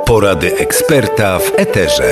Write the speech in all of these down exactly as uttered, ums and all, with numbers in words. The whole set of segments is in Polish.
Porady eksperta w eterze.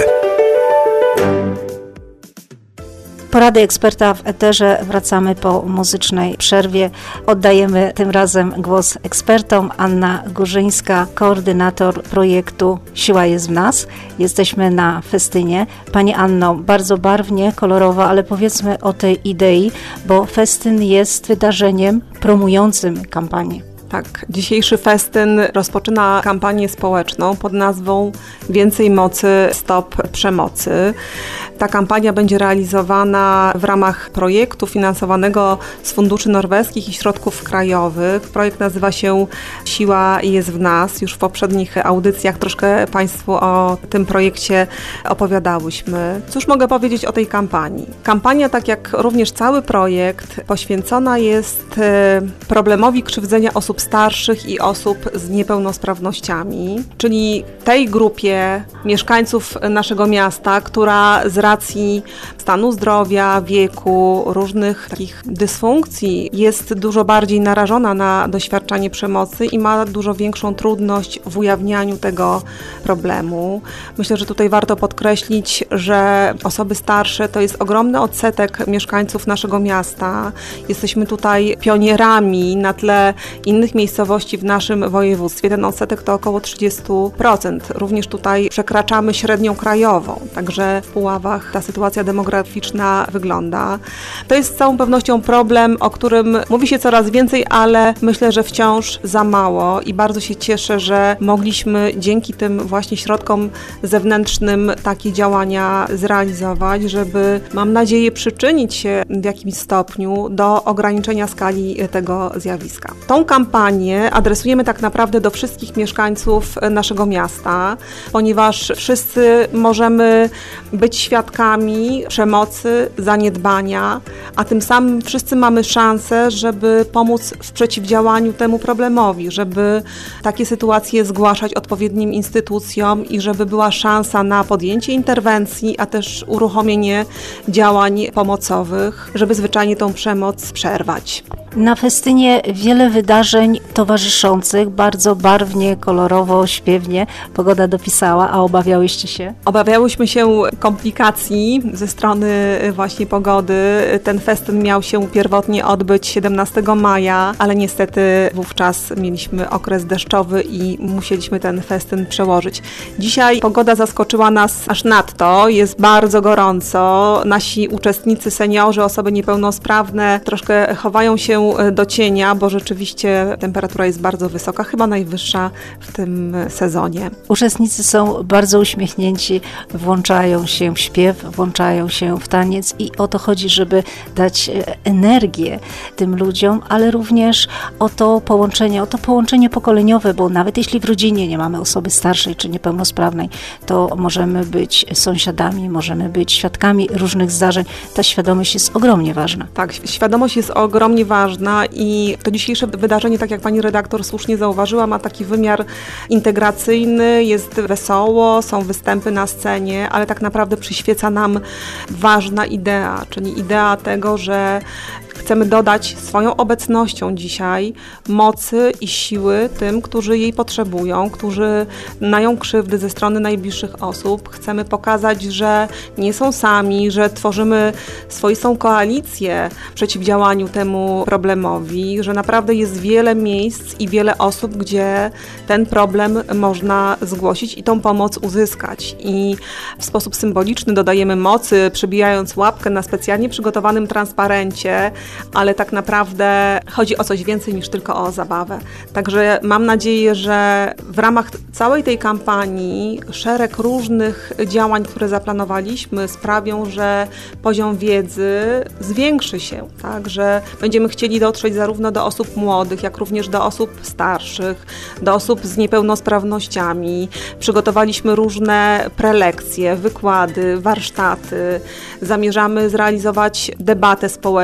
Porady eksperta w eterze. Wracamy po muzycznej przerwie. Oddajemy tym razem głos ekspertom. Anna Górzyńska, koordynator projektu Siła jest w nas. Jesteśmy na festynie. Pani Anno, bardzo barwnie, kolorowo, ale powiedzmy o tej idei, bo festyn jest wydarzeniem promującym kampanię. Tak, dzisiejszy festyn rozpoczyna kampanię społeczną pod nazwą Więcej mocy, stop przemocy. Ta kampania będzie realizowana w ramach projektu finansowanego z funduszy norweskich i środków krajowych. Projekt nazywa się Siła jest w nas. Już w poprzednich audycjach troszkę Państwu o tym projekcie opowiadałyśmy. Cóż mogę powiedzieć o tej kampanii? Kampania, tak jak również cały projekt, poświęcona jest problemowi krzywdzenia osób starszych i osób z niepełnosprawnościami, czyli tej grupie mieszkańców naszego miasta, która z racji stanu zdrowia, wieku, różnych takich dysfunkcji jest dużo bardziej narażona na doświadczanie przemocy i ma dużo większą trudność w ujawnianiu tego problemu. Myślę, że tutaj warto podkreślić, że osoby starsze to jest ogromny odsetek mieszkańców naszego miasta. Jesteśmy tutaj pionierami na tle innych miejscowości w naszym województwie. Ten odsetek to około trzydzieści procent. Również tutaj przekraczamy średnią krajową, także w Puławach ta sytuacja demograficzna wygląda. To jest z całą pewnością problem, o którym mówi się coraz więcej, ale myślę, że wciąż za mało i bardzo się cieszę, że mogliśmy dzięki tym właśnie środkom zewnętrznym takie działania zrealizować, żeby, mam nadzieję, przyczynić się w jakimś stopniu do ograniczenia skali tego zjawiska. Tą kampanię adresujemy tak naprawdę do wszystkich mieszkańców naszego miasta, ponieważ wszyscy możemy być świadkami przemocy, zaniedbania, a tym samym wszyscy mamy szansę, żeby pomóc w przeciwdziałaniu temu problemowi, żeby takie sytuacje zgłaszać odpowiednim instytucjom i żeby była szansa na podjęcie interwencji, a też uruchomienie działań pomocowych, żeby zwyczajnie tą przemoc przerwać. Na festynie wiele wydarzeń towarzyszących, bardzo barwnie, kolorowo, śpiewnie pogoda dopisała, a obawiałyście się? Obawiałyśmy się komplikacji ze strony właśnie pogody. Ten festyn miał się pierwotnie odbyć siedemnastego maja, ale niestety wówczas mieliśmy okres deszczowy i musieliśmy ten festyn przełożyć. Dzisiaj pogoda zaskoczyła nas aż nadto, jest bardzo gorąco. Nasi uczestnicy, seniorzy, osoby niepełnosprawne troszkę chowają się do cienia, bo rzeczywiście temperatura jest bardzo wysoka, chyba najwyższa w tym sezonie. Uczestnicy są bardzo uśmiechnięci, włączają się w śpiew, włączają się w taniec i o to chodzi, żeby dać energię tym ludziom, ale również o to połączenie, o to połączenie pokoleniowe, bo nawet jeśli w rodzinie nie mamy osoby starszej czy niepełnosprawnej, to możemy być sąsiadami, możemy być świadkami różnych zdarzeń. Ta świadomość jest ogromnie ważna. Tak, świadomość jest ogromnie ważna i to dzisiejsze wydarzenie, tak jak pani redaktor słusznie zauważyła, ma taki wymiar integracyjny, jest wesoło, są występy na scenie, ale tak naprawdę przyświeca nam ważna idea, czyli idea tego, że chcemy dodać swoją obecnością dzisiaj mocy i siły tym, którzy jej potrzebują, którzy mają krzywdy ze strony najbliższych osób. Chcemy pokazać, że nie są sami, że tworzymy swoistą koalicję w przeciwdziałaniu temu problemowi, że naprawdę jest wiele miejsc i wiele osób, gdzie ten problem można zgłosić i tą pomoc uzyskać. I w sposób symboliczny dodajemy mocy, przybijając łapkę na specjalnie przygotowanym transparencie, ale tak naprawdę chodzi o coś więcej niż tylko o zabawę. Także mam nadzieję, że w ramach całej tej kampanii szereg różnych działań, które zaplanowaliśmy, sprawią, że poziom wiedzy zwiększy się, tak, że będziemy chcieli dotrzeć zarówno do osób młodych, jak również do osób starszych, do osób z niepełnosprawnościami. Przygotowaliśmy różne prelekcje, wykłady, warsztaty. Zamierzamy zrealizować debatę społeczną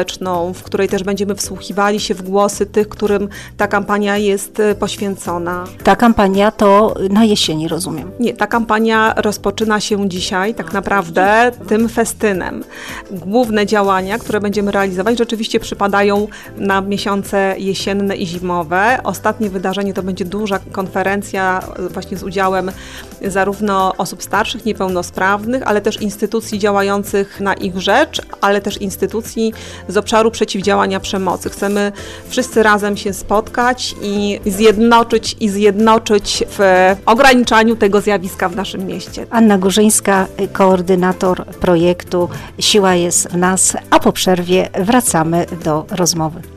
kampanią, w której też będziemy wsłuchiwali się w głosy tych, którym ta kampania jest poświęcona. Ta kampania to na jesieni, rozumiem. Nie, ta kampania rozpoczyna się dzisiaj tak naprawdę tym festynem. Główne działania, które będziemy realizować, rzeczywiście przypadają na miesiące jesienne i zimowe. Ostatnie wydarzenie to będzie duża konferencja właśnie z udziałem zarówno osób starszych, niepełnosprawnych, ale też instytucji działających na ich rzecz, ale też instytucji z obszaru przeciwdziałania przemocy. Chcemy wszyscy razem się spotkać i zjednoczyć i zjednoczyć w ograniczaniu tego zjawiska w naszym mieście. Anna Górzyńska, koordynator projektu Siła jest w nas, a po przerwie wracamy do rozmowy.